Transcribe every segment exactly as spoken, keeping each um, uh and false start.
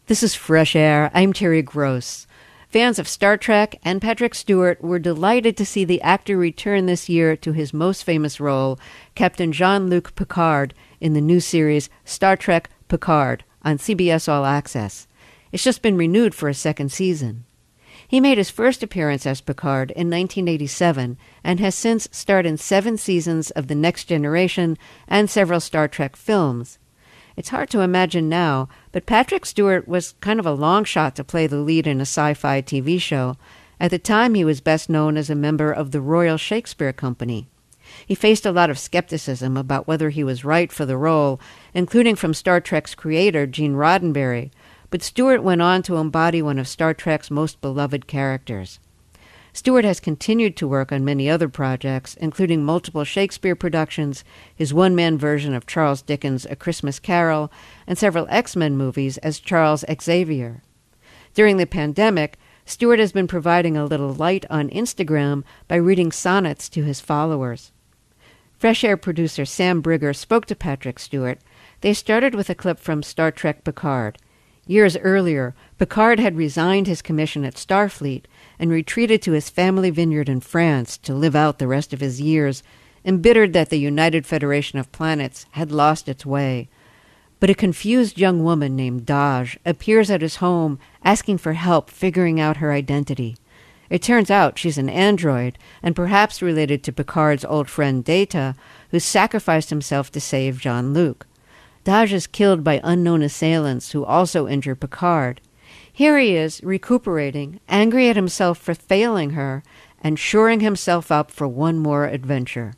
This is Fresh Air. I'm Terry Gross. Fans of Star Trek and Patrick Stewart were delighted to see the actor return this year to his most famous role, Captain Jean-Luc Picard, in the new series Star Trek Picard on C B S All Access. It's just been renewed for a second season. He made his first appearance as Picard in nineteen eighty-seven and has since starred in seven seasons of The Next Generation and several Star Trek films. It's hard to imagine now, but Patrick Stewart was kind of a long shot to play the lead in a sci-fi T V show. At the time, he was best known as a member of the Royal Shakespeare Company. He faced a lot of skepticism about whether he was right for the role, including from Star Trek's creator, Gene Roddenberry, but Stewart went on to embody one of Star Trek's most beloved characters. Stewart has continued to work on many other projects, including multiple Shakespeare productions, his one-man version of Charles Dickens' A Christmas Carol, and several X-Men movies as Charles Xavier. During the pandemic, Stewart has been providing a little light on Instagram by reading sonnets to his followers. Fresh Air producer Sam Brigger spoke to Patrick Stewart. They started with a clip from Star Trek Picard. Years earlier, Picard had resigned his commission at Starfleet and retreated to his family vineyard in France to live out the rest of his years, embittered that the United Federation of Planets had lost its way. But a confused young woman named Daj appears at his home asking for help figuring out her identity. It turns out she's an android, and perhaps related to Picard's old friend Data, who sacrificed himself to save Jean-Luc. Daj is killed by unknown assailants who also injure Picard. Here he is, recuperating, angry at himself for failing her, and shoring himself up for one more adventure.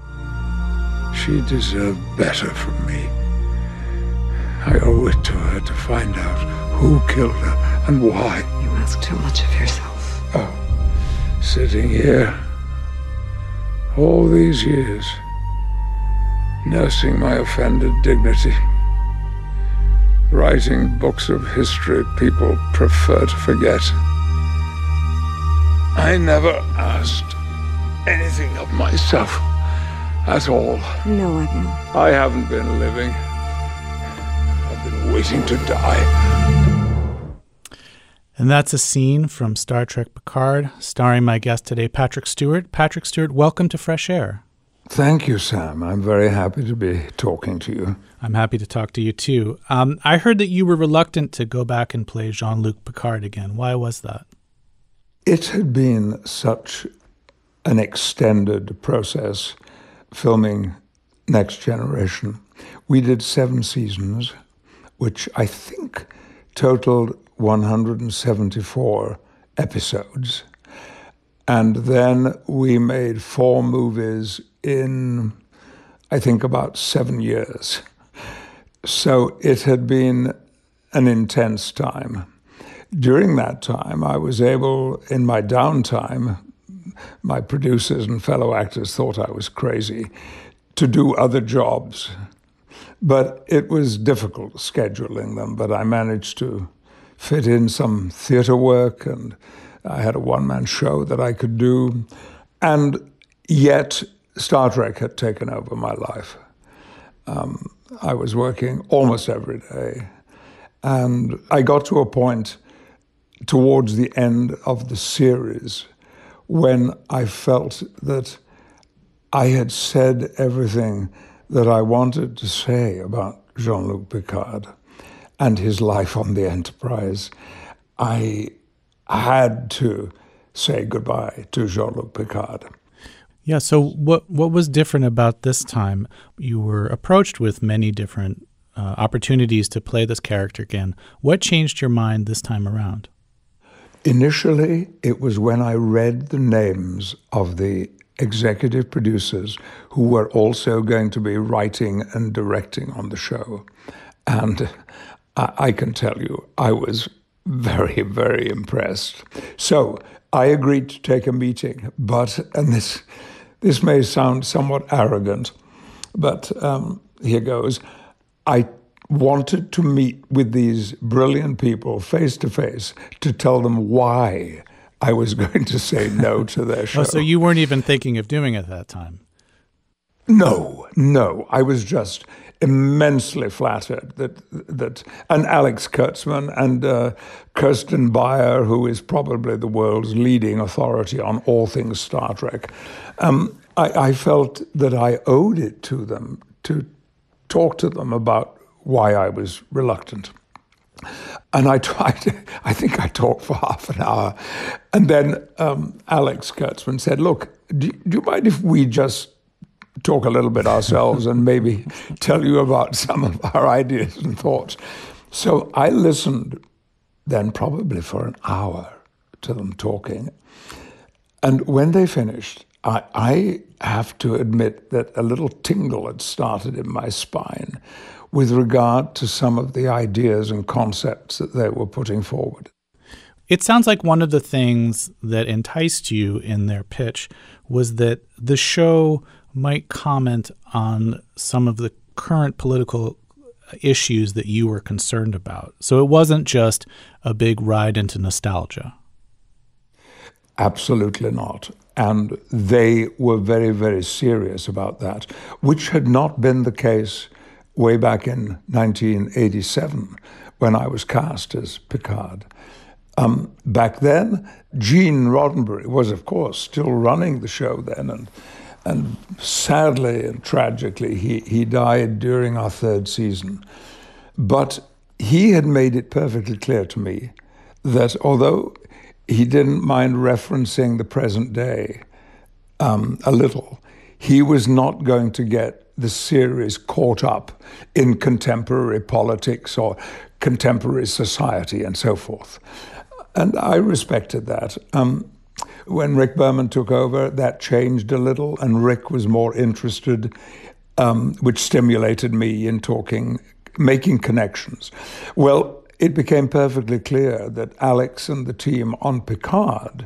She deserved better from me. I owe it to her to find out who killed her and why. You ask too much of yourself. Oh, sitting here, all these years, nursing my offended dignity, writing books of history people prefer to forget. I never asked anything of myself at all. No, Admiral. I haven't been living. I've been waiting to die. And that's a scene from Star Trek Picard, starring my guest today, Patrick Stewart. Patrick Stewart, welcome to Fresh Air. Thank you, Sam. I'm very happy to be talking to you. I'm happy to talk to you, too. Um, I heard that you were reluctant to go back and play Jean-Luc Picard again. Why was that? It had been such an extended process, filming Next Generation. We did seven seasons, which I think totaled one hundred seventy-four episodes. And then we made four movies in, I think, about seven years. So it had been an intense time. During that time, I was able, in my downtime, my producers and fellow actors thought I was crazy, to do other jobs. But it was difficult scheduling them, but I managed to fit in some theater work, and I had a one-man show that I could do. And yet, Star Trek had taken over my life. Um, I was working almost every day. And I got to a point towards the end of the series when I felt that I had said everything that I wanted to say about Jean-Luc Picard and his life on the Enterprise. I had to say goodbye to Jean-Luc Picard. Yeah, so what what was different about this time? You were approached with many different uh, opportunities to play this character again. What changed your mind this time around? Initially, it was when I read the names of the executive producers who were also going to be writing and directing on the show. And I, I can tell you, I was very, very impressed. So I agreed to take a meeting, but, and this this may sound somewhat arrogant, but um, here goes. I wanted to meet with these brilliant people face to face to tell them why I was going to say no to their show. Oh, so you weren't even thinking of doing it at that time? No, no. I was just immensely flattered that that and Alex Kurtzman and uh, Kirsten Beyer, who is probably the world's leading authority on all things Star Trek. Um, I, I felt that I owed it to them to talk to them about why I was reluctant. And I tried, I think I talked for half an hour. And then um, Alex Kurtzman said, look, do, do you mind if we just talk a little bit ourselves and maybe tell you about some of our ideas and thoughts? So I listened then probably for an hour to them talking. And when they finished, I, I have to admit that a little tingle had started in my spine with regard to some of the ideas and concepts that they were putting forward. It sounds like one of the things that enticed you in their pitch was that the show might comment on some of the current political issues that you were concerned about. So it wasn't just a big ride into nostalgia. Absolutely not. And they were very, very serious about that, which had not been the case way back in nineteen eighty-seven when I was cast as Picard. Um, back then, Gene Roddenberry was, of course, still running the show then, and and sadly and tragically, he, he died during our third season. But he had made it perfectly clear to me that although he didn't mind referencing the present day um, a little, he was not going to get the series caught up in contemporary politics or contemporary society and so forth. And I respected that. Um, when Rick Berman took over, that changed a little, and Rick was more interested, um, which stimulated me in talking, making connections. Well, it became perfectly clear that Alex and the team on Picard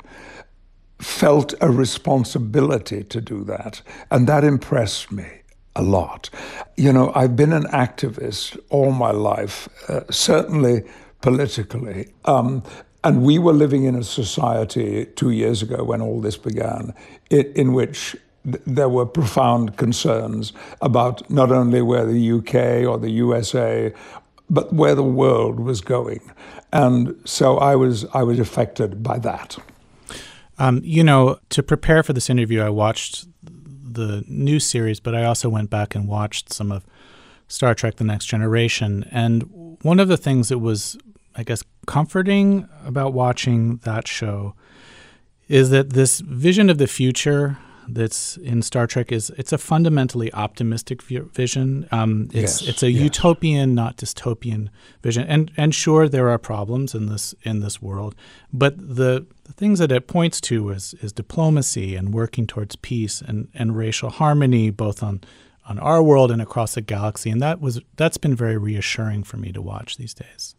felt a responsibility to do that, and that impressed me a lot. You know, I've been an activist all my life, uh, certainly politically. Um, and we were living in a society two years ago when all this began, it, in which th- there were profound concerns about not only where the U K or the U S A, but where the world was going. And so I was I was affected by that. Um, you know, to prepare for this interview, I watched the new series, but I also went back and watched some of Star Trek: The Next Generation. And one of the things that was, I guess, comforting about watching that show is that this vision of the future that's in Star Trek is it's a fundamentally optimistic vision. Um, it's yes, it's a yes. utopian, not dystopian vision. And and sure, there are problems in this in this world, but the, the things that it points to is is diplomacy and working towards peace and, and racial harmony, both on on our world and across the galaxy. And that was that's been very reassuring for me to watch these days.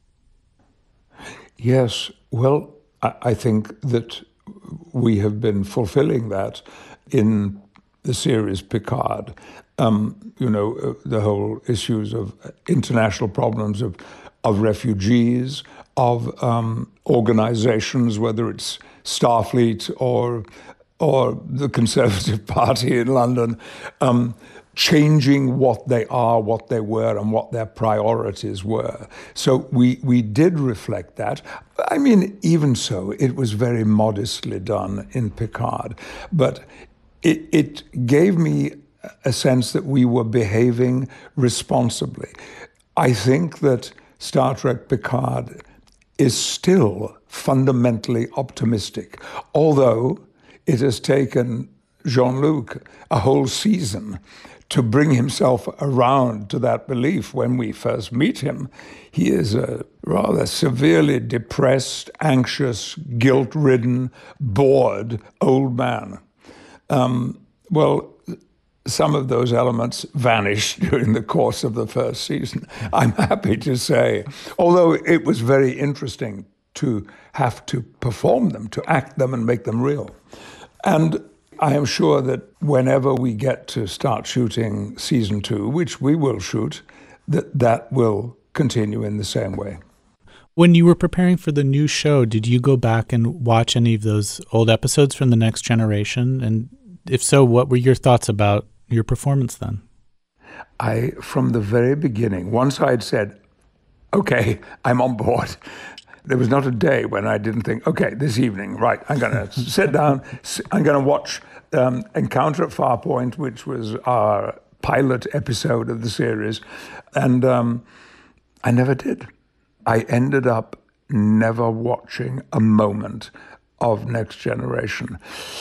Yes, well, I, I think that we have been fulfilling that in the series Picard. Um, you know, uh, the whole issues of international problems of of refugees, of um, organizations, whether it's Starfleet or or the Conservative Party in London, um, changing what they are, what they were, and what their priorities were. So we we did reflect that. I mean, even so, it was very modestly done in Picard, but it, it gave me a sense that we were behaving responsibly. I think that Star Trek Picard is still fundamentally optimistic, although it has taken Jean-Luc a whole season to bring himself around to that belief. When we first meet him, he is a rather severely depressed, anxious, guilt-ridden, bored old man. Um, well, some of those elements vanished during the course of the first season, I'm happy to say, although it was very interesting to have to perform them, to act them and make them real. And I am sure that whenever we get to start shooting season two, which we will shoot, that that will continue in the same way. When you were preparing for the new show, did you go back and watch any of those old episodes from The Next Generation? And if so, what were your thoughts about your performance then? I, from the very beginning, once I'd said, okay, I'm on board, there was not a day when I didn't think, okay, this evening, right, I'm going to sit down, I'm going to watch um, Encounter at Farpoint, which was our pilot episode of the series, and um, I never did. I ended up never watching a moment of Next Generation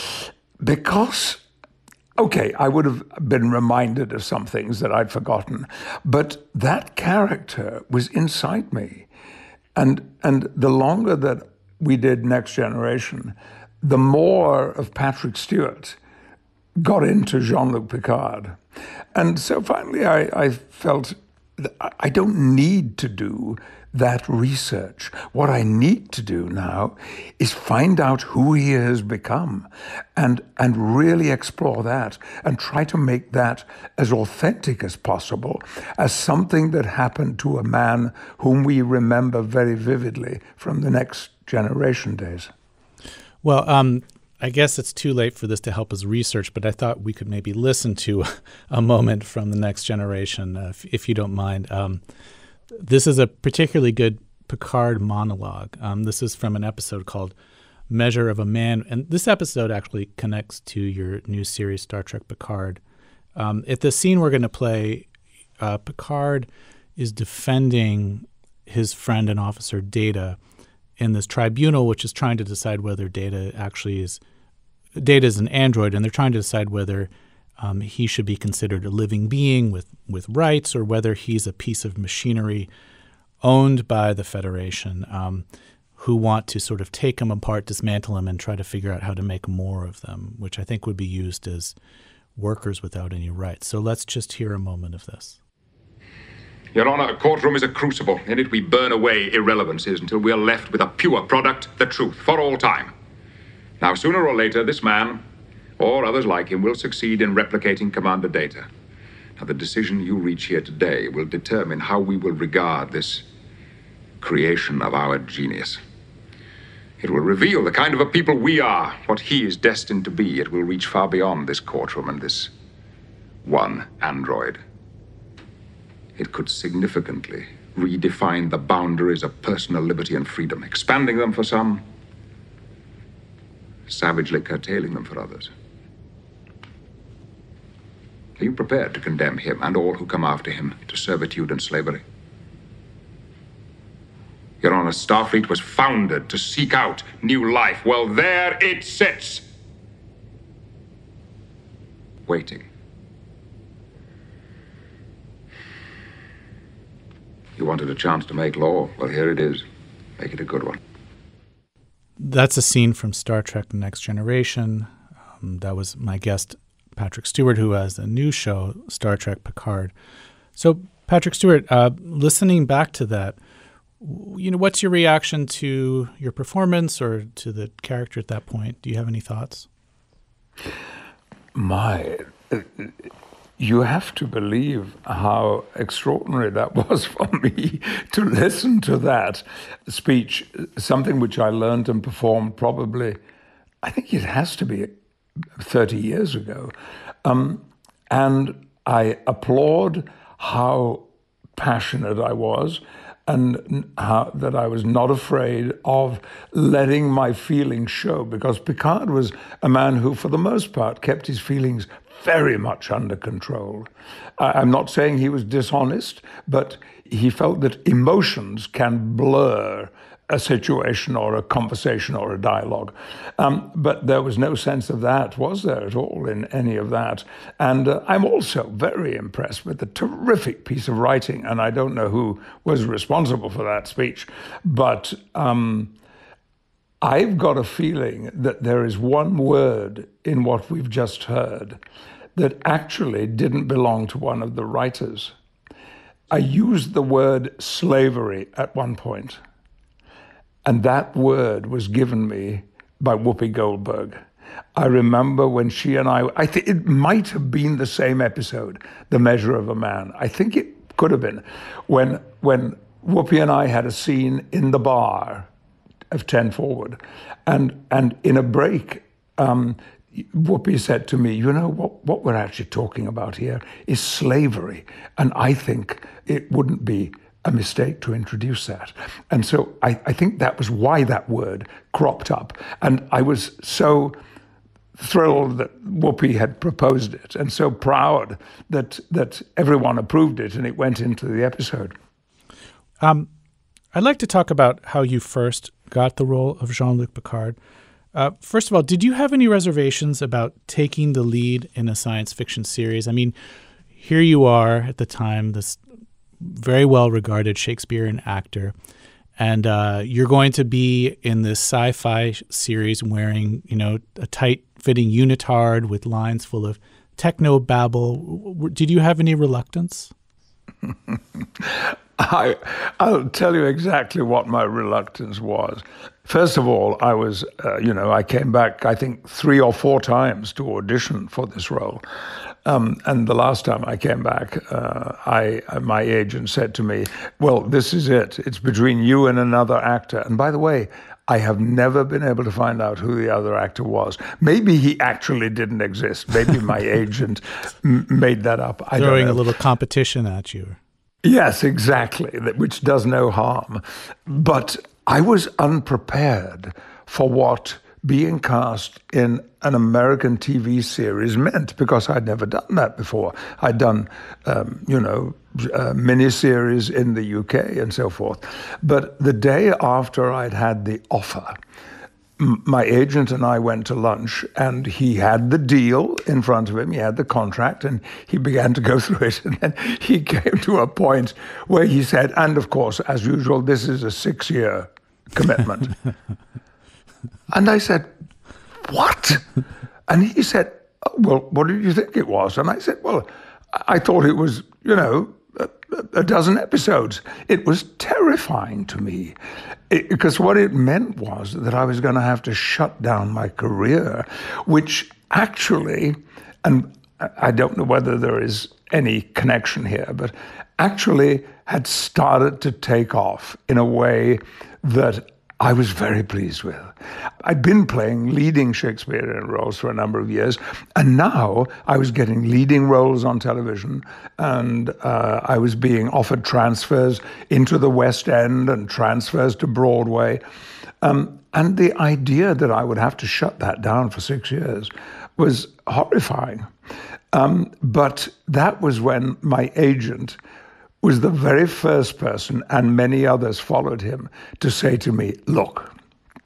because, okay, I would have been reminded of some things that I'd forgotten, but that character was inside me. And and the longer that we did Next Generation, the more of Patrick Stewart got into Jean-Luc Picard. And so finally I, I felt that I don't need to do that research. What I need to do now is find out who he has become and, and really explore that and try to make that as authentic as possible, as something that happened to a man whom we remember very vividly from the Next Generation days. Well, um, I guess it's too late for this to help us research, but I thought we could maybe listen to a moment from the Next Generation, uh, if, if you don't mind. Um, This is a particularly good Picard monologue. Um, this is from an episode called Measure of a Man. And this episode actually connects to your new series, Star Trek Picard. Um, at the scene we're going to play, uh, Picard is defending his friend and officer Data in this tribunal, which is trying to decide whether Data actually is – Data is an android, and they're trying to decide whether Um, he should be considered a living being with, with rights or whether he's a piece of machinery owned by the Federation um, who want to sort of take him apart, dismantle him, and try to figure out how to make more of them, which I think would be used as workers without any rights. So let's just hear a moment of this. Your Honor, a courtroom is a crucible. In it we burn away irrelevancies until we are left with a pure product, the truth, for all time. Now, sooner or later, this man, or others like him, will succeed in replicating Commander Data. Now, the decision you reach here today will determine how we will regard this creation of our genius. It will reveal the kind of a people we are, what he is destined to be. It will reach far beyond this courtroom and this one android. It could significantly redefine the boundaries of personal liberty and freedom, expanding them for some, savagely curtailing them for others. Are you prepared to condemn him and all who come after him to servitude and slavery? Your Honor, Starfleet was founded to seek out new life. Well, there it sits, waiting. You wanted a chance to make law. Well, here it is. Make it a good one. That's a scene from Star Trek The Next Generation. Um, that was my guest, Patrick Stewart, who has a new show, Star Trek Picard. So, Patrick Stewart, uh, listening back to that, you know, what's your reaction to your performance or to the character at that point? Do you have any thoughts? My, you have to believe how extraordinary that was for me to listen to that speech, something which I learned and performed probably, I think it has to be thirty years ago. Um, and I applaud how passionate I was and how, that I was not afraid of letting my feelings show, because Picard was a man who, for the most part, kept his feelings very much under control. I'm not saying he was dishonest, but he felt that emotions can blur a situation or a conversation or a dialogue. Um, but there was no sense of that, was there at all, in any of that? And uh, I'm also very impressed with the terrific piece of writing, and I don't know who was responsible for that speech, but um, I've got a feeling that there is one word in what we've just heard that actually didn't belong to one of the writers. I used the word slavery at one point. And that word was given me by Whoopi Goldberg. I remember when she and I, I think it might have been the same episode, The Measure of a Man. I think it could have been, when when Whoopi and I had a scene in the bar of ten forward. And and in a break, um, Whoopi said to me, you know, what, what we're actually talking about here is slavery. And I think it wouldn't be a mistake to introduce that. And so I, I think that was why that word cropped up. And I was so thrilled that Whoopi had proposed it and so proud that that everyone approved it and it went into the episode. Um, I'd like to talk about how you first got the role of Jean-Luc Picard. Uh, first of all, did you have any reservations about taking the lead in a science fiction series? I mean, here you are at the time, this very well-regarded Shakespearean actor, and uh, you're going to be in this sci-fi series wearing, you know, a tight-fitting unitard with lines full of techno-babble. Did you have any reluctance? I, I'll tell you exactly what my reluctance was. First of all, I was, uh, you know, I came back, I think, three or four times to audition for this role. Um, and the last time I came back, uh, I, my agent said to me, well, this is it. It's between you and another actor. And by the way, I have never been able to find out who the other actor was. Maybe he actually didn't exist. Maybe my agent m- made that up. I Throwing don't know. a little competition at you. Yes, exactly, which does no harm. But I was unprepared for what being cast in an American T V series meant, because I'd never done that before. I'd done, um, you know, uh, miniseries in the U K and so forth. But the day after I'd had the offer, my agent and I went to lunch, and he had the deal in front of him. He had the contract, and he began to go through it. And then he came to a point where he said, and of course, as usual, this is a six-year commitment. And I said, what? And he said, oh, well, what did you think it was? And I said, well, I thought it was, you know, a, a dozen episodes. It was terrifying to me, it, because what it meant was that I was going to have to shut down my career, which actually, and I don't know whether there is any connection here, but actually had started to take off in a way that I was very pleased with. I'd been playing leading Shakespearean roles for a number of years, and now I was getting leading roles on television, and uh, I was being offered transfers into the West End and transfers to Broadway. Um, and the idea that I would have to shut that down for six years was horrifying. Um, but that was when my agent was the very first person, and many others followed him, to say to me, look,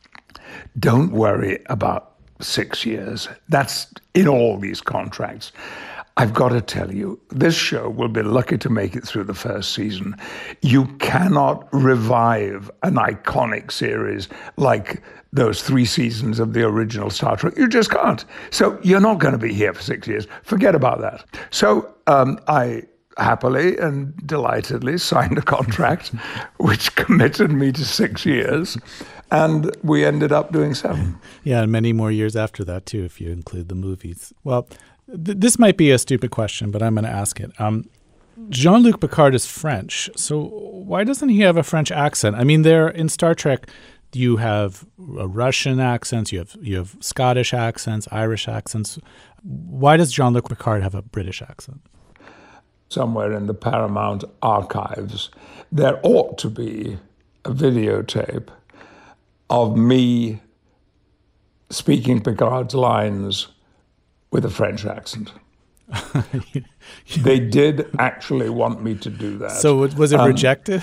don't worry about six years. That's in all these contracts. I've got to tell you, this show will be lucky to make it through the first season. You cannot revive an iconic series like those three seasons of the original Star Trek. You just can't. So you're not going to be here for six years. Forget about that. So um, I happily and delightedly signed a contract which committed me to six years, and we ended up doing seven. Yeah, and many more years after that, too, if you include the movies. Well, th- this might be a stupid question, but I'm going to ask it. Um, Jean-Luc Picard is French, so why doesn't he have a French accent? I mean, there in Star Trek, you have uh, Russian accents, you have you have Scottish accents, Irish accents. Why does Jean-Luc Picard have a British accent? Somewhere in the Paramount archives, there ought to be a videotape of me speaking Picard's lines with a French accent. They did actually want me to do that. So was it um, rejected?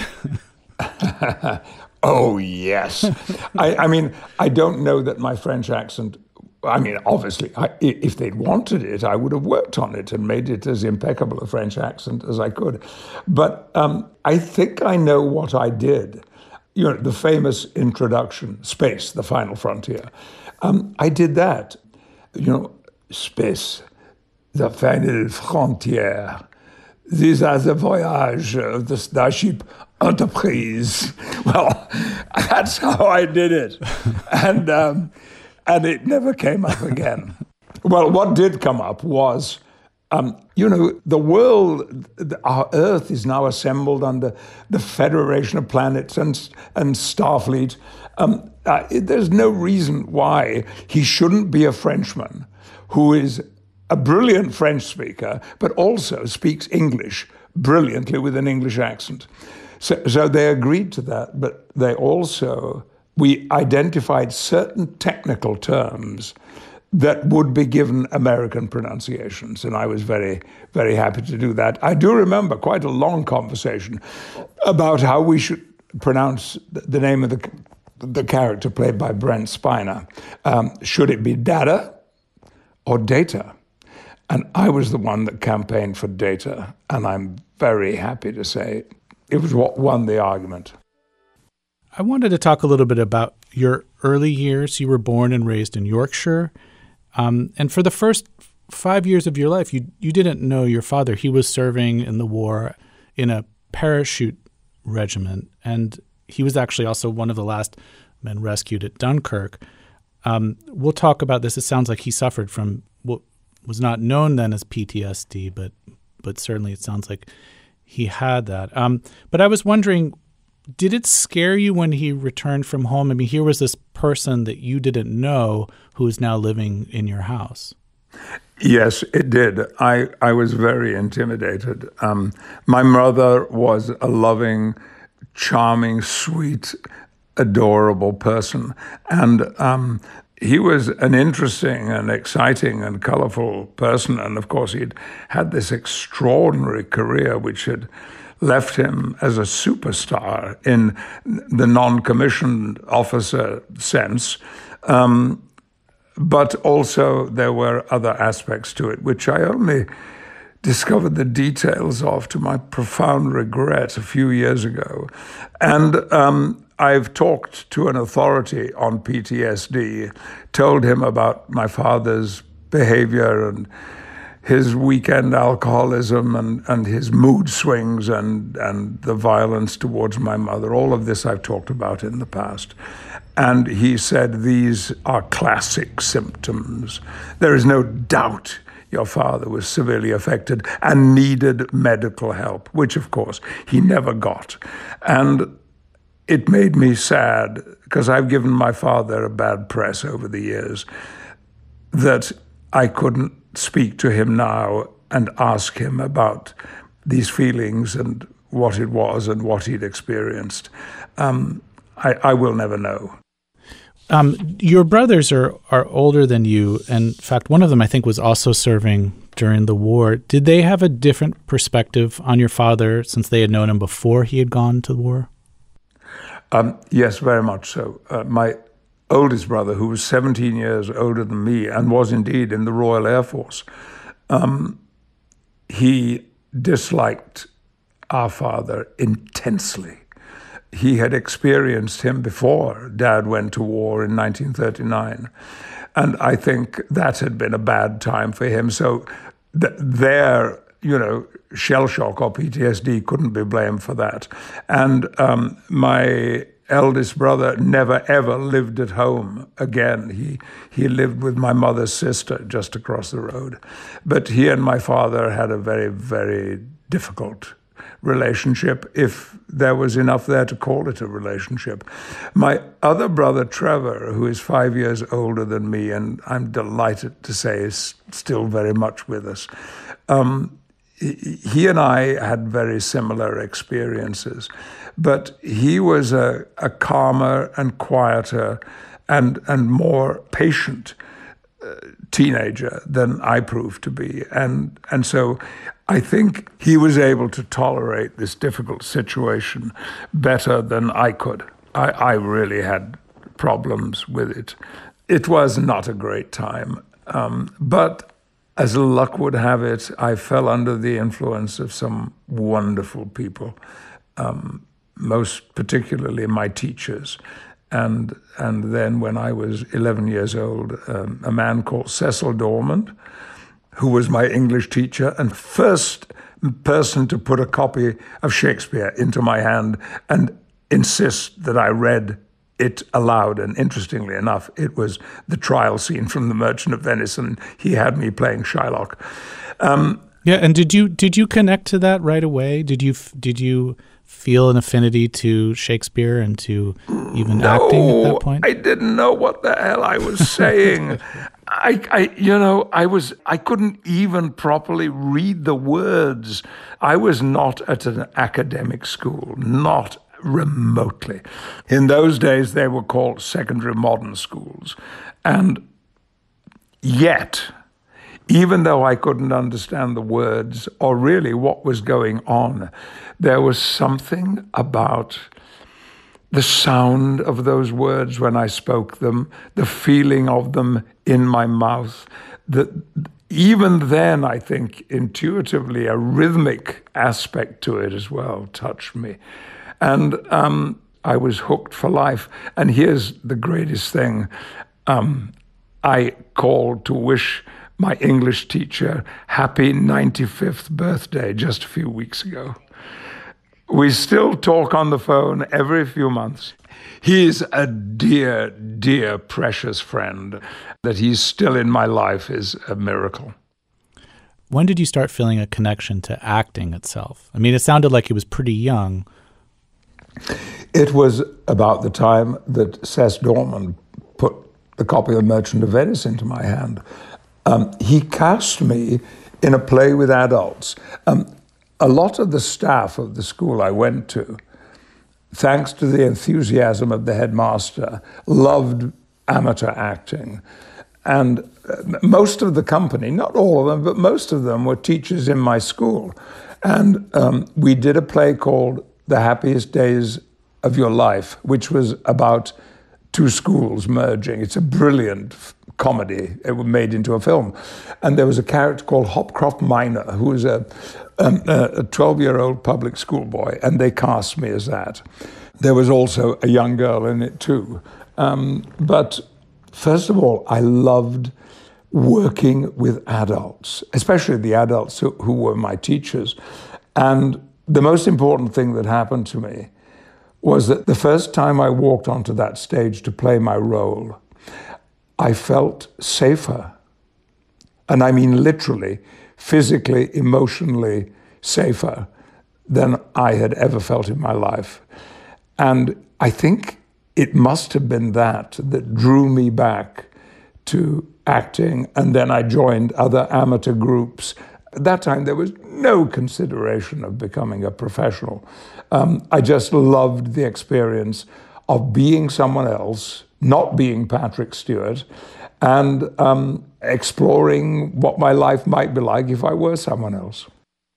Oh, yes. I, I mean, I don't know that my French accent, I mean, obviously, I, if they'd wanted it, I would have worked on it and made it as impeccable a French accent as I could. But um, I think I know what I did. You know, the famous introduction, Space, the Final Frontier. Um, I did that. You know, Space, the Final Frontier. These are the voyage of the Starship Enterprise. Well, that's how I did it. And... Um, And it never came up again. Well, what did come up was, um, you know, the world, our Earth is now assembled under the Federation of Planets and, and Starfleet. Um, uh, there's no reason why he shouldn't be a Frenchman who is a brilliant French speaker, but also speaks English brilliantly with an English accent. So, so they agreed to that, but they also, we identified certain technical terms that would be given American pronunciations, and I was very, very happy to do that. I do remember quite a long conversation about how we should pronounce the name of the the character played by Brent Spiner. Um, should it be Data or Data? And I was the one that campaigned for Data, and I'm very happy to say it was what won the argument. I wanted to talk a little bit about your early years. You were born and raised in Yorkshire. Um, and for the first five years of your life, you you didn't know your father. He was serving in the war in a parachute regiment, and he was actually also one of the last men rescued at Dunkirk. Um, we'll talk about this. It sounds like he suffered from what was not known then as P T S D, but but certainly it sounds like he had that. Um, but I was wondering, did it scare you when he returned from home? I mean, here was this person that you didn't know who is now living in your house. Yes, it did. I, I was very intimidated. Um, my mother was a loving, charming, sweet, adorable person. And um, he was an interesting and exciting and colorful person. And of course, he'd had this extraordinary career, which had left him as a superstar in the non-commissioned officer sense. Um, but also there were other aspects to it, which I only discovered the details of, to my profound regret, a few years ago. And um, I've talked to an authority on P T S D, told him about my father's behavior and his weekend alcoholism and, and his mood swings and, and the violence towards my mother. All of this I've talked about in the past. And he said, these are classic symptoms. There is no doubt your father was severely affected and needed medical help, which of course he never got. And it made me sad, because I've given my father a bad press over the years, that I couldn't speak to him now and ask him about these feelings and what it was and what he'd experienced. Um, I, I will never know. Um, your brothers are, are older than you. And in fact, one of them, I think, was also serving during the war. Did they have a different perspective on your father since they had known him before he had gone to the war? Um, yes, very much so. Uh, my oldest brother, who was seventeen years older than me and was indeed in the Royal Air Force, um, he disliked our father intensely. He had experienced him before Dad went to war in nineteen thirty-nine. And I think that had been a bad time for him. So th- their, you know, shell shock or P T S D couldn't be blamed for that. And um, my eldest brother never ever lived at home again. He he lived with my mother's sister just across the road. But he and my father had a very, very difficult relationship, if there was enough there to call it a relationship. My other brother, Trevor, who is five years older than me, and I'm delighted to say is still very much with us, um, he and I had very similar experiences. But he was a, a calmer and quieter and, and more patient uh, teenager than I proved to be. And, and so I think he was able to tolerate this difficult situation better than I could. I, I really had problems with it. It was not a great time. Um, but as luck would have it, I fell under the influence of some wonderful people, um, most particularly my teachers. And and then when I was eleven years old, um, a man called Cecil Dormant, who was my English teacher and first person to put a copy of Shakespeare into my hand and insist that I read it aloud. And interestingly enough, it was the trial scene from The Merchant of Venice, and he had me playing Shylock. Um, yeah, and did you did you connect to that right away? Did you did you feel an affinity to Shakespeare and to even no, acting at that point? I didn't know what the hell I was saying. I, I, you know, I was, I couldn't even properly read the words. I was not at an academic school, not remotely. In those days, they were called secondary modern schools. And yet, even though I couldn't understand the words or really what was going on, there was something about the sound of those words when I spoke them, the feeling of them in my mouth, that even then, I think, intuitively, a rhythmic aspect to it as well touched me. And um, I was hooked for life. And here's the greatest thing. Um, I called to wish my English teacher happy ninety-fifth birthday just a few weeks ago. We still talk on the phone every few months. He's a dear, dear, precious friend. That he's still in my life is a miracle. When did you start feeling a connection to acting itself? I mean, it sounded like it was pretty young. It was about the time that Cec Dorman put the copy of Merchant of Venice into my hand. Um, he cast me in a play with adults. Um, A lot of the staff of the school I went to, thanks to the enthusiasm of the headmaster, loved amateur acting. And most of the company, not all of them, but most of them were teachers in my school. And um, we did a play called The Happiest Days of Your Life, which was about two schools merging. It's a brilliant comedy. It was made into a film. And there was a character called Hopcroft Minor, who was a Um, a twelve-year-old public school boy, and they cast me as that. There was also a young girl in it too. Um, but first of all, I loved working with adults, especially the adults who, who were my teachers. And the most important thing that happened to me was that the first time I walked onto that stage to play my role, I felt safer. And I mean literally, physically, emotionally safer than I had ever felt in my life. And I think it must have been that that drew me back to acting, and then I joined other amateur groups. At that time, there was no consideration of becoming a professional. Um, I just loved the experience of being someone else, not being Patrick Stewart, and um, exploring what my life might be like if I were someone else.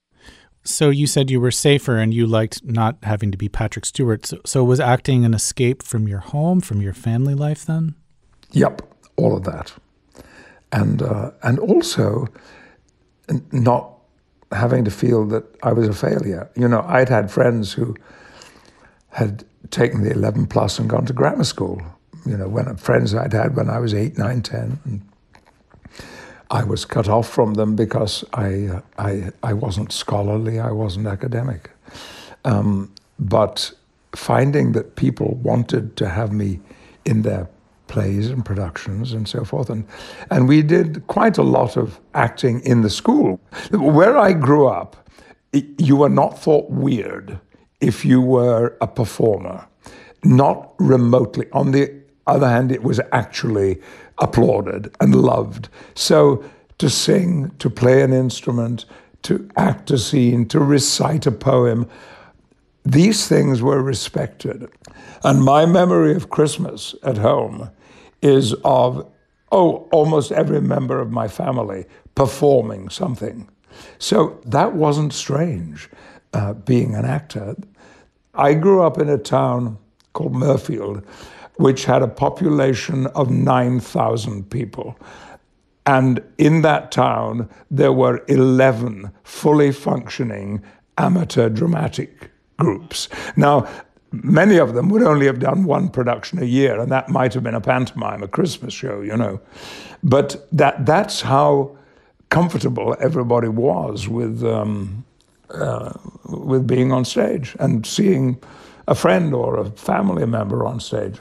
So you said you were safer and you liked not having to be Patrick Stewart. So, so was acting an escape from your home, from your family life then? Yep, all of that. And, uh, and also not having to feel that I was a failure. You know, I'd had friends who had taken the eleven plus and gone to grammar school. You know, when friends I'd had when I was eight, nine, ten, and I was cut off from them because I, uh, I, I wasn't scholarly, I wasn't academic. Um, but finding that people wanted to have me in their plays and productions and so forth, and and we did quite a lot of acting in the school. Where I grew up, you were not thought weird if you were a performer, not remotely. On the other hand, it was actually applauded and loved. So to sing, to play an instrument, to act a scene, to recite a poem, these things were respected. And my memory of Christmas at home is of, oh, almost every member of my family performing something. So that wasn't strange, uh, being an actor. I grew up in a town called Mirfield, which had a population of nine thousand people. And in that town, there were eleven fully functioning amateur dramatic groups. Now, many of them would only have done one production a year, and that might have been a pantomime, a Christmas show, you know. But that that's how comfortable everybody was with um, uh, with being on stage and seeing a friend or a family member on stage.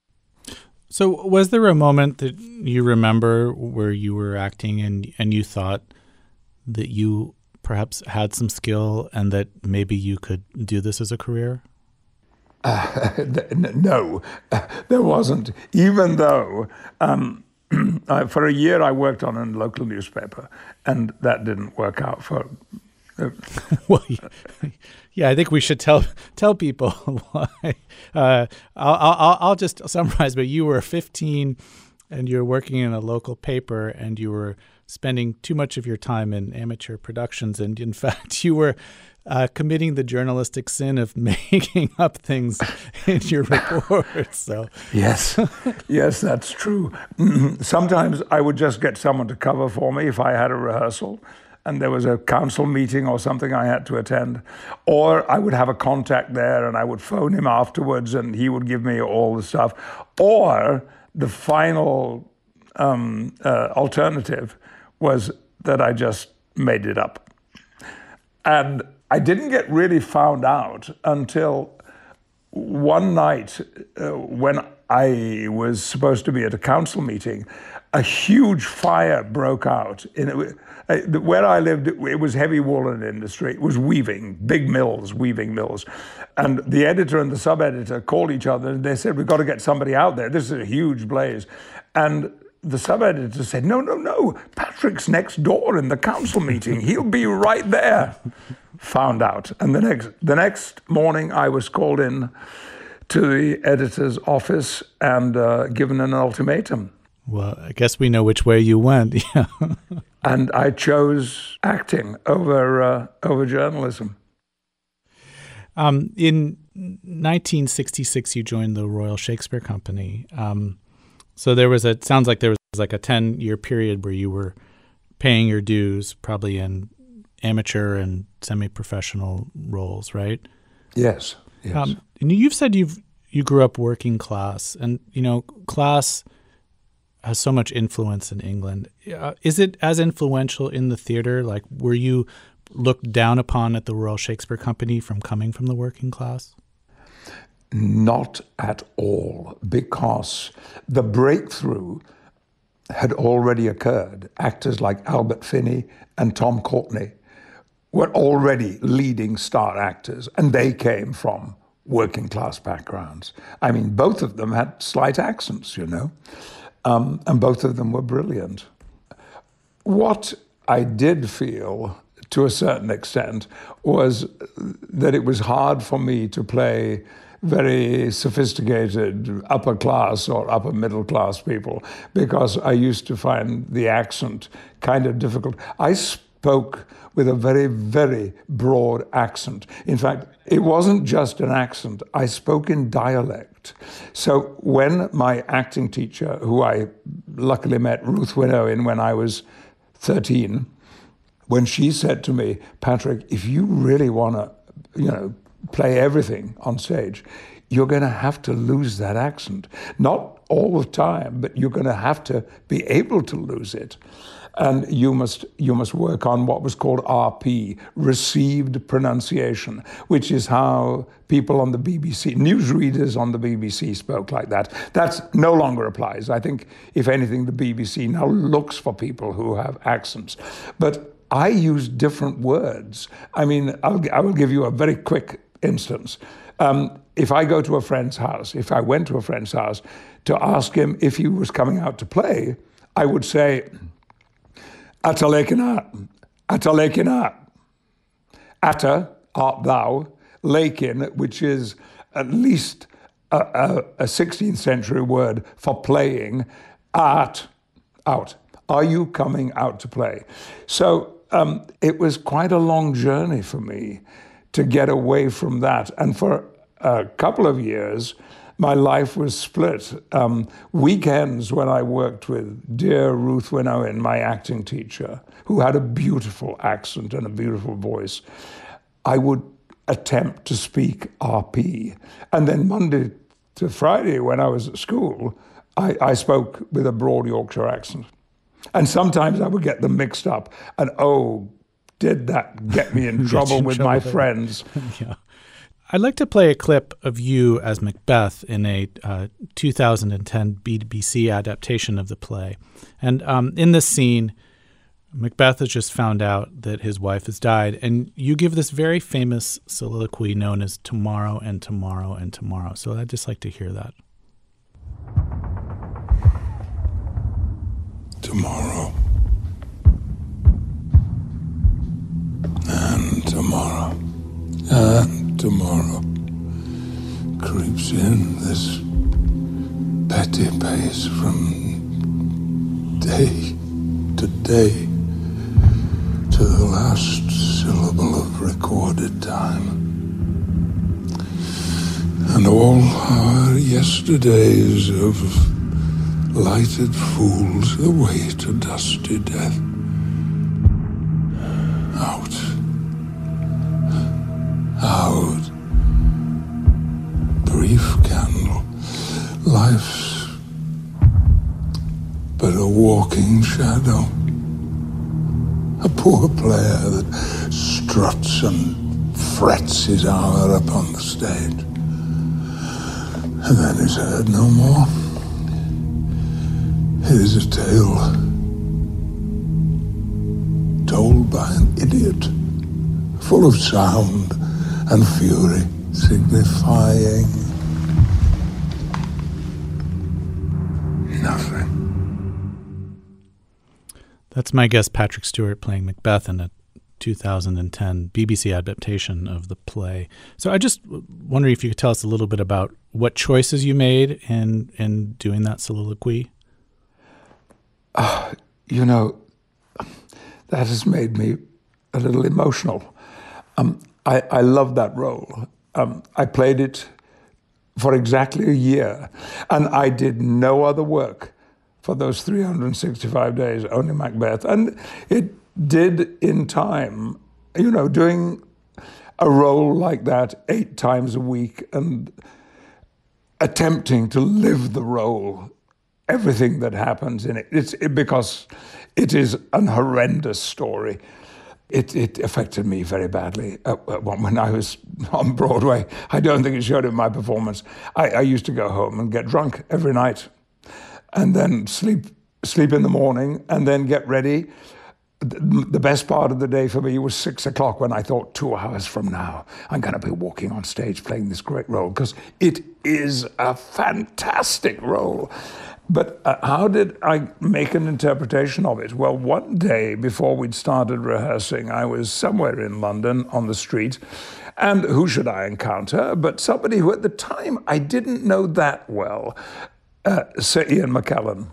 So was there a moment that you remember where you were acting and, and you thought that you perhaps had some skill and that maybe you could do this as a career? Uh, no, uh, there wasn't. Even though um, uh, for a year I worked on a local newspaper, and that didn't work out for. Uh, well, yeah, I think we should tell tell people why. Uh, I'll, I'll I'll just summarize. But you were fifteen, and you were working in a local paper, and you were spending too much of your time in amateur productions, and in fact, you were uh, committing the journalistic sin of making up things in your reports. So yes, yes, that's true. Sometimes I would just get someone to cover for me if I had a rehearsal and there was a council meeting or something I had to attend, or I would have a contact there and I would phone him afterwards and he would give me all the stuff. Or the final um, uh, alternative was that I just made it up. And I didn't get really found out until one night uh, when I was supposed to be at a council meeting. A huge fire broke out. In it, uh, where I lived, it was heavy woolen industry. It was weaving, big mills, weaving mills. And the editor and the sub-editor called each other and they said, we've got to get somebody out there. This is a huge blaze. And the sub-editor said, no, no, no, Patrick's next door in the council meeting. He'll be right there. Found out. And the next, the next morning I was called in to the editor's office and uh, given an ultimatum. Well, I guess we know which way you went. Yeah. And I chose acting over uh, over journalism. Um, in nineteen sixty-six, you joined the Royal Shakespeare Company. Um, so there was a, it sounds like there was like a ten-year period where you were paying your dues, probably in amateur and semi-professional roles, right? Yes, yes. Um, and you've said you've you grew up working class, and you know class has so much influence in England. Uh, is it as influential in the theater? Like, were you looked down upon at the Royal Shakespeare Company from coming from the working class? Not at all, because the breakthrough had already occurred. Actors like Albert Finney and Tom Courtenay were already leading star actors, and they came from working class backgrounds. I mean, both of them had slight accents, you know. Um, and both of them were brilliant. What I did feel, to a certain extent, was that it was hard for me to play very sophisticated upper class or upper middle class people, because I used to find the accent kind of difficult. I spoke with a very, very broad accent. In fact, it wasn't just an accent. I spoke in dialect. So when my acting teacher, who I luckily met, Ruth Winnow, when I was thirteen, when she said to me, Patrick, if you really want to, you know, play everything on stage, you're going to have to lose that accent. Not all the time, but you're going to have to be able to lose it. And you must you must work on what was called R P, received pronunciation, which is how people on the B B C, newsreaders on the B B C spoke like that. That no longer applies. I think, if anything, the B B C now looks for people who have accents. But I use different words. I mean, I'll, I will give you a very quick instance. Um, if I go to a friend's house, if I went to a friend's house to ask him if he was coming out to play, I would say, Atta lekina, atta lekina. Atta, art thou, lekin, which is at least a, a, a sixteenth century word for playing, art, out. Are you coming out to play? So um, it was quite a long journey for me to get away from that. And for a couple of years, my life was split. Um, weekends when I worked with dear Ruth Winnow, my acting teacher, who had a beautiful accent and a beautiful voice, I would attempt to speak R P. And then Monday to Friday, when I was at school, I, I spoke with a broad Yorkshire accent. And sometimes I would get them mixed up. And oh, did that get me in trouble in with trouble my there. friends. Yeah. I'd like to play a clip of you as Macbeth in a uh, two thousand ten B B C adaptation of the play. And um, in this scene, Macbeth has just found out that his wife has died, and you give this very famous soliloquy known as Tomorrow and Tomorrow and Tomorrow. So I'd just like to hear that. Tomorrow. And tomorrow. And tomorrow. Creeps in this petty pace from day to day to the last syllable of recorded time. And all our yesterdays of lighted fools the way to dusty death. Out. Out. Brief candle. Life's but a walking shadow. A poor player that struts and frets his hour upon the stage. And then is heard no more. It is a tale told by an idiot, full of sound and fury, signifying nothing. That's my guest, Patrick Stewart, playing Macbeth in a two thousand ten B B C adaptation of the play. So I just wonder if you could tell us a little bit about what choices you made in, in doing that soliloquy. Uh, you know, that has made me a little emotional. Um, I, I love that role. Um, I played it for exactly a year, and I did no other work for those three hundred sixty-five days, only Macbeth. And it did in time, you know, doing a role like that eight times a week and attempting to live the role, everything that happens in it. It's it, because it is an horrendous story. It, it affected me very badly uh, when I was on Broadway. I don't think it showed in my performance. I, I used to go home and get drunk every night, and then sleep sleep in the morning, and then get ready. The best part of the day for me was six o'clock when I thought, two hours from now, I'm going to be walking on stage playing this great role, because it is a fantastic role. But uh, how did I make an interpretation of it? Well, one day before we'd started rehearsing, I was somewhere in London on the street, and who should I encounter but somebody who at the time I didn't know that well, uh, Sir Ian McKellen.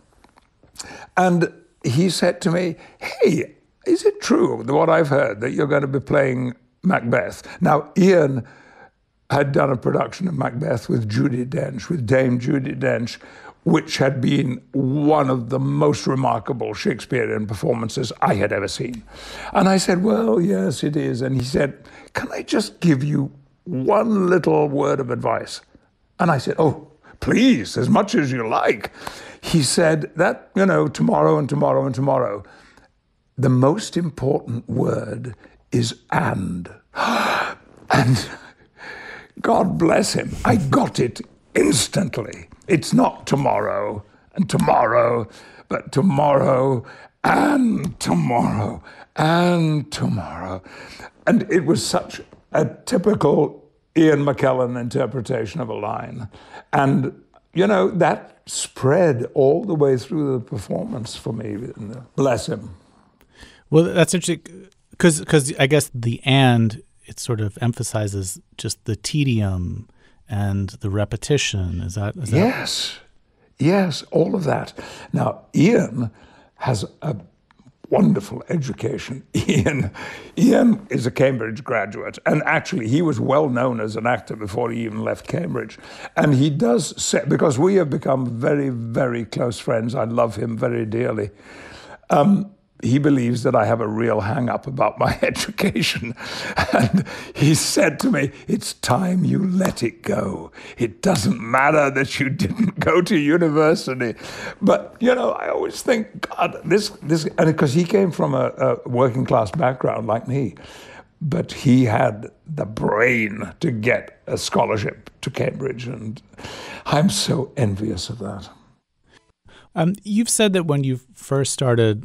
And he said to me, hey, is it true, what I've heard, that you're going to be playing Macbeth? Now, Ian had done a production of Macbeth with Judi Dench, with Dame Judi Dench, which had been one of the most remarkable Shakespearean performances I had ever seen. And I said, well, yes, it is. And he said, can I just give you one little word of advice? And I said, oh, please, as much as you like. He said that, you know, tomorrow and tomorrow and tomorrow, the most important word is and. And God bless him, I got it instantly. It's not tomorrow and tomorrow, but tomorrow and tomorrow and tomorrow. And it was such a typical Ian McKellen interpretation of a line. And, you know, that spread all the way through the performance for me. Bless him. Well, that's interesting, because because I guess the and, it sort of emphasizes just the tedium and the repetition. Is that? Is that yes, yes, all of that. Now, Ian has a wonderful education. Ian, Ian is a Cambridge graduate, and actually he was well known as an actor before he even left Cambridge. And he does say, because we have become very, very close friends, I love him very dearly. Um, He believes that I have a real hang-up about my education. And he said to me, it's time you let it go. It doesn't matter that you didn't go to university. But, you know, I always think, God, this, this, and because he came from a, a working class background like me, but he had the brain to get a scholarship to Cambridge. And I'm so envious of that. Um, you've said that when you first started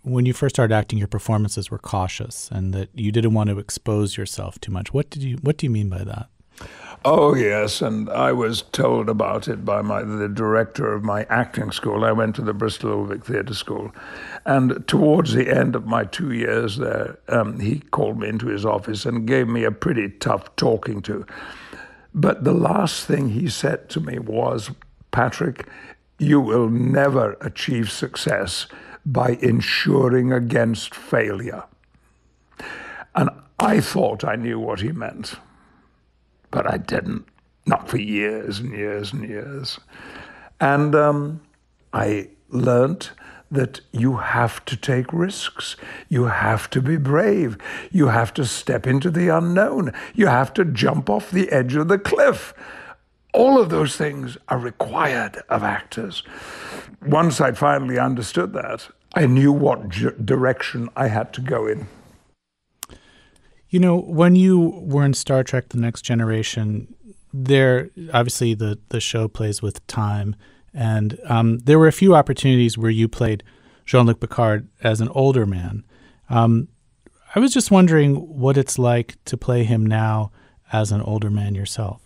when you first started acting, your performances were cautious and that you didn't want to expose yourself too much. What did you? What do you mean by that? Oh, yes, and I was told about it by my the director of my acting school. I went to the Bristol Old Vic Theatre School, and towards the end of my two years there, um, he called me into his office and gave me a pretty tough talking to. But the last thing he said to me was, Patrick, you will never achieve success by insuring against failure. And I thought I knew what he meant. But I didn't, not for years and years and years. And um, I learned that you have to take risks. You have to be brave. You have to step into the unknown. You have to jump off the edge of the cliff. All of those things are required of actors. Once I finally understood that, I knew what j- direction I had to go in. You know, when you were in Star Trek: The Next Generation, there obviously the, the show plays with time, and um, there were a few opportunities where you played Jean-Luc Picard as an older man. Um, I was just wondering what it's like to play him now as an older man yourself.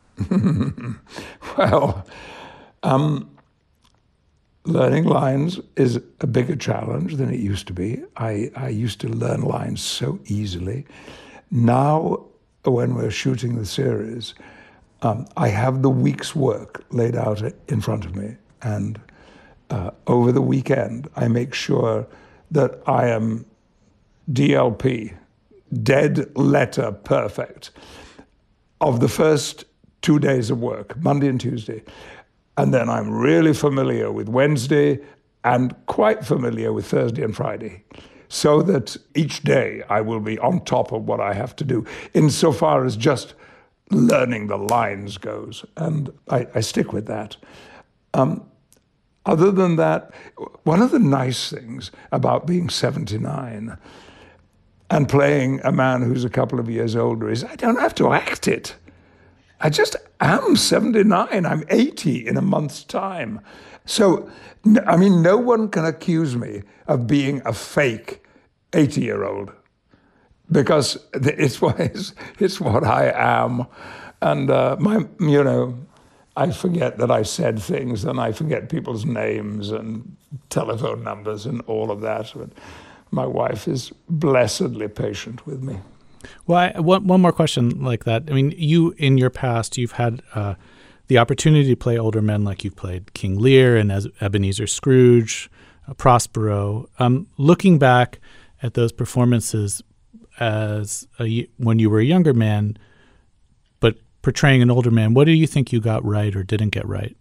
Well, um, learning lines is a bigger challenge than it used to be. I, I used to learn lines so easily. Now, when we're shooting the series, um, I have the week's work laid out in front of me. And uh, over the weekend, I make sure that I am D L P, dead letter perfect, of the first two days of work, Monday and Tuesday. And then I'm really familiar with Wednesday and quite familiar with Thursday and Friday, so that each day I will be on top of what I have to do, insofar as just learning the lines goes. And I, I stick with that. Um, other than that, one of the nice things about being seventy-nine and playing a man who's a couple of years older is I don't have to act it. I just am seventy-nine. I'm eighty in a month's time. So, I mean, no one can accuse me of being a fake eighty-year-old because it's what, it's, it's what I am. And, uh, my, you know, I forget that I said things and I forget people's names and telephone numbers and all of that. But my wife is blessedly patient with me. Well, I, one, one more question like that. I mean, you, in your past, you've had uh, the opportunity to play older men, like you've played King Lear and as Ebenezer Scrooge, uh, Prospero. Um, looking back at those performances as a, when you were a younger man, but portraying an older man, what do you think you got right or didn't get right?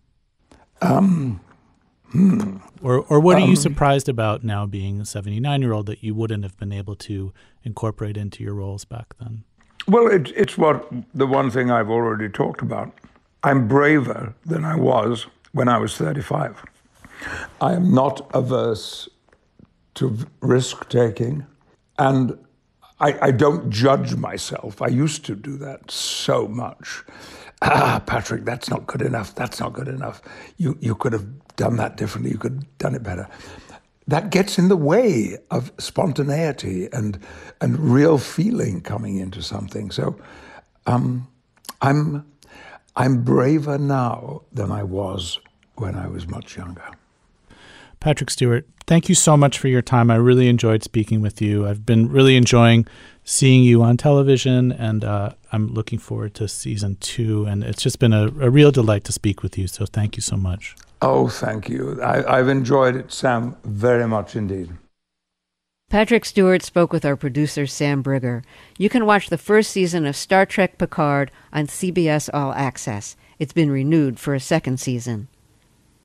Um, hmm. Or, or what are um, you surprised about now being a seventy-nine-year-old that you wouldn't have been able to incorporate into your roles back then? Well, it, it's what the one thing I've already talked about. I'm braver than I was when I was thirty-five. I am not averse to risk-taking, and I, I don't judge myself. I used to do that so much. Ah, Patrick, that's not good enough. That's not good enough. You you could have done that differently. You could have done it better. That gets in the way of spontaneity and and real feeling coming into something. So um, I'm I'm braver now than I was when I was much younger. Patrick Stewart, thank you so much for your time. I really enjoyed speaking with you. I've been really enjoying seeing you on television, and uh, I'm looking forward to season two. And it's just been a, a real delight to speak with you. So thank you so much. Oh, thank you. I, I've enjoyed it, Sam, very much indeed. Patrick Stewart spoke with our producer, Sam Brigger. You can watch the first season of Star Trek Picard on C B S All Access. It's been renewed for a second season.